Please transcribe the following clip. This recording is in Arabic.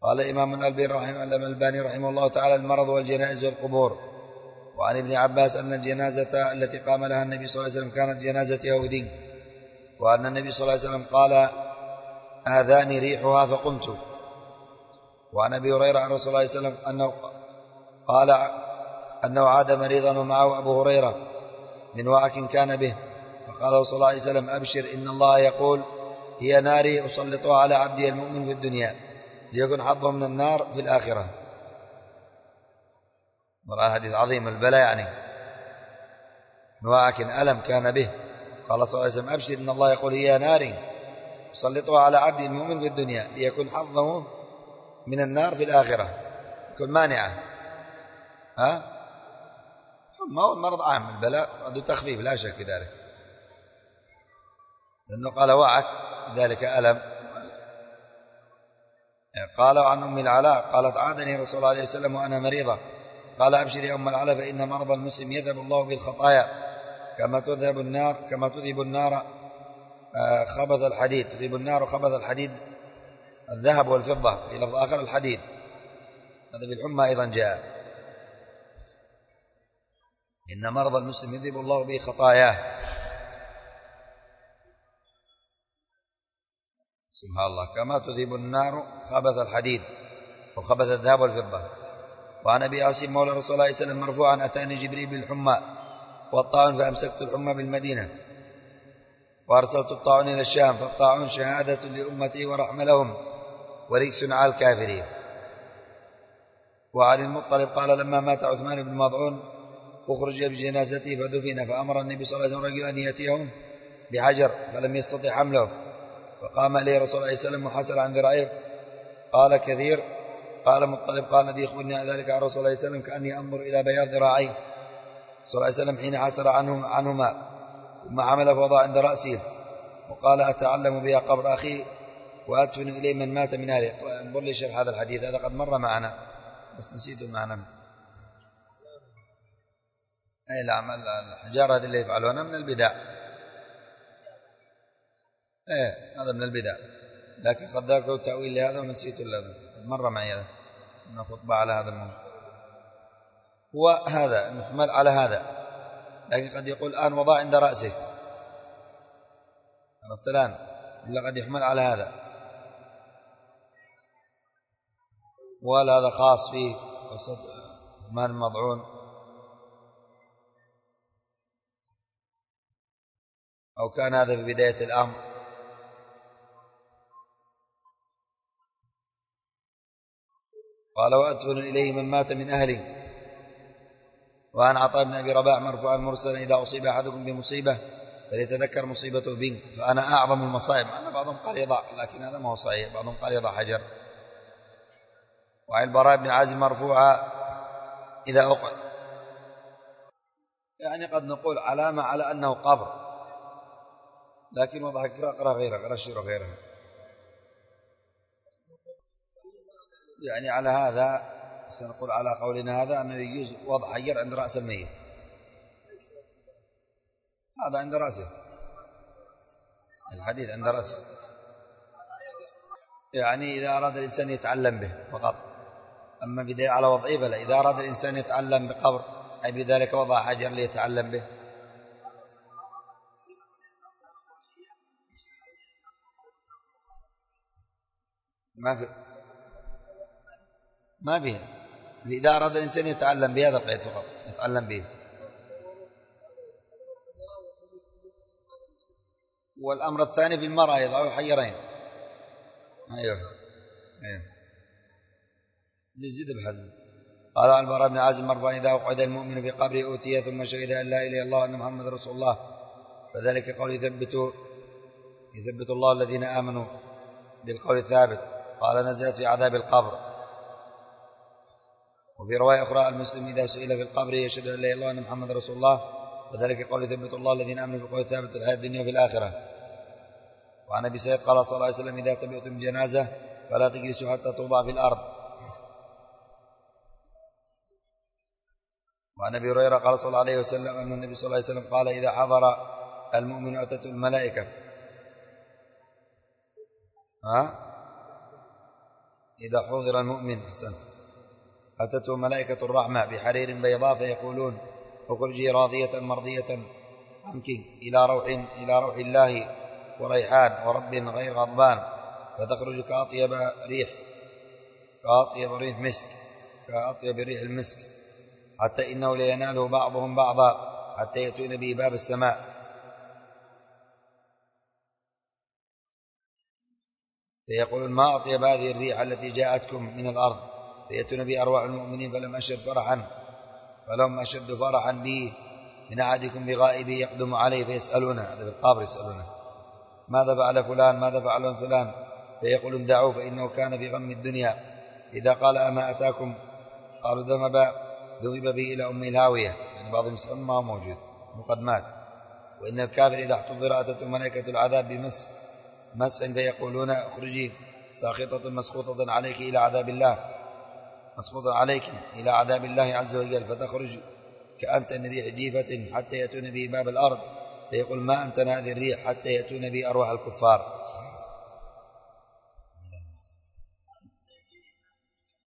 قال الإمام الألباني رحمه الله تعالى: المرض والجنائز والقبور. وعن ابن عباس أن الجنازة التي قام لها النبي صلى الله عليه وسلم كانت جنازة يهودي، وأن النبي صلى الله عليه وسلم قال: آذاني ريحها فقمت. وعن أبي هريرة عن رسول الله صلى الله عليه وسلم أنه قال أنه عاد مريضا ومعه أبو هريرة من وعك كان به، فقال له صلى الله عليه وسلم: أبشر، إن الله يقول: هي ناري أسلطها على عبدي المؤمن في الدنيا ليكن حظه من النار في الآخرة. مرة الحديث عظيم البلاء، يعني من وعك ألم كان به، قال صلى الله عليه وسلم: أبشر، إن الله يقول: هي ناري أسلطها على عبدي المؤمن في الدنيا ليكن حظه من النار في الآخرة، يكون مانعة. ما هو المرض عام، البلاء عنده تخفيف لا شك في ذلك، لأنه قال وعك ذلك ألم. قال عن أم العلاء قالت: عادني رسول الله عليه وسلم وأنا مريضة، قال: أبشر يا أم العلاء، فإن مرض المسلم يذهب الله بالخطايا كما تذهب النار خبث الحديد، تذهب النار خبث الحديد الذهب والفضة، في لفظ آخر الحديد. هذا في الحمى أيضا جاء: إن مرض المسلم يذهب الله به خطاياه. سبحان الله، كما تذهب النار خبث الحديد وخبث الذهب والفضة. وعن أبي عاصم مولى رسول الله صلى الله عليه وسلم مرفوعا: أتاني جبريل بالحمى والطاعون فأمسكت الحمى بالمدينة وأرسلت الطاعون إلى الشام، فالطاعون شهادة لأمتي ورحمة لهم وركس على الكافرين. وعن المطلب قال: لما مات عثمان بن مظعون أخرج بجنازته فدفن، فأمر النبي صلى الله عليه وسلم رجلا أن يأتيهم بحجر فلم يستطع حمله، فقام إليه رسول الله صلى الله عليه وسلم وحسر عن ذراعيه. قال كثير: قال مطلب: قال الذي يخبرني عن ذلك عن رسول الله صلى الله عليه وسلم كأني أنظر إلى بياض ذراعيه صلى الله عليه وسلم حين حسر عنهما، ثم حمل فوضع عند رأسه وقال: أتعلم بها قبر أخي وأدفن إليه من مات من أهله. انظر لي شرح هذا الحديث، هذا قد مر معنا بس نسيت المعنى. أي الأعمال الحجارة هذه اللي يفعلونها من البدع، هذا من البدع، لكن قد ذكروا التأويل لهذا ونسيت هذا، مر معي هذا أن خطبة على هذا الموضوع. وهذا محمل على هذا، لكن قد يقول الآن وضع عند رأسه، عرفت الآن، إلا قد يحمل على هذا، ولا هذا خاص فيه قصة عثمان المضعون، أو كان هذا في بداية الأمر. قال: وأدفن إليه من مات من أهله. وعن عطاء بن أبي رباح مرفوعا مرسلا: إذا أصيب أحدكم بمصيبة فليتذكر مصيبته بي، فأنا أعظم المصائب. أنا بعضهم قال يضع، لكن هذا ما هو صحيح، بعضهم قال يضع حجر. وعن البراء بن عازب مرفوعا: إذا أقعد، يعني قد نقول علامة على أنه قبر، لكن وضع اقرأ غيره، اقرأ الشيء غيره، يعني على هذا سنقول على قولنا هذا أنه يجوز وضع حجر عند رأس الميت، هذا عند رأسه، الحديث عند رأسه، يعني إذا أراد الإنسان يتعلم به فقط، أما بداية على وضعه فلا. إذا أراد الإنسان يتعلم بقبر أي بذلك وضع حجر ليتعلم به. ما فيها. إذا أراد الإنسان يتعلم بهذا القيد فقط، يتعلم به. والأمر الثاني في المرأة يضع حجرين. أيوه زيد بحد. قال عن البراء بن عازب مرفوعا: إذا أقعد المؤمن في قبره أوتي ثم شهد أن لا إله إلا الله وأن محمد رسول الله، فذلك قول يثبت الله الذين آمنوا بالقول الثابت. قال: نزلت في عذاب القبر. وفي رواية أخرى: المسلم إذا سئل في القبر يشهد أن لا إله إلا الله وأن محمد رسول الله، وذلك قول يثبت الله الذين آمنوا بالقول الثابت في الحياة الدنيا وفي الآخرة. وعن أبي سعيد قال صلى الله عليه وسلم: إذا تبعتم جنازة فلا تجلسوا حتى توضع في الأرض. وعن أبي هريرة قال صلى الله عليه وسلم أن النبي صلى الله عليه وسلم قال: إذا حضر المؤمن أتته الملائكة إذا حضر المؤمن أتته ملائكة الرحمة بحرير بيضاء فيقولون اخرجي راضية مرضية عنك إلى روح الله وريحان ورب غير غضبان، فتخرج كأطيب ريح المسك، حتى إنه ليناله بعضهم بعضا حتى يأتون به باب السماء فيقولون ما أطيب هذه الريح التي جاءتكم من الأرض، فيأتون به أرواح المؤمنين فلهم أشد فرحا به من أحدكم بغائبه يقدم عليه فيسألونه، هذا بالقبر يسألونه ماذا فعل فلان ماذا فعل فلان، فيقولون دعوه فإنه كان في غم الدنيا، إذا قال أما أتاكم قالوا ذهب به إلى أم الهاوية، يعني بعضهم يسألون ما هو موجود مقدمات. وإن الكافر إذا احتضر أتته ملائكة العذاب مسح فيقولون اخرجي ساخطة مسخوطة عليك إلى عذاب الله عز وجل، فتخرج كأنتن ريح جيفة حتى يأتون به باب الأرض، فيقول ما أنتن هذه الريح حتى يأتون به أرواح الكفار.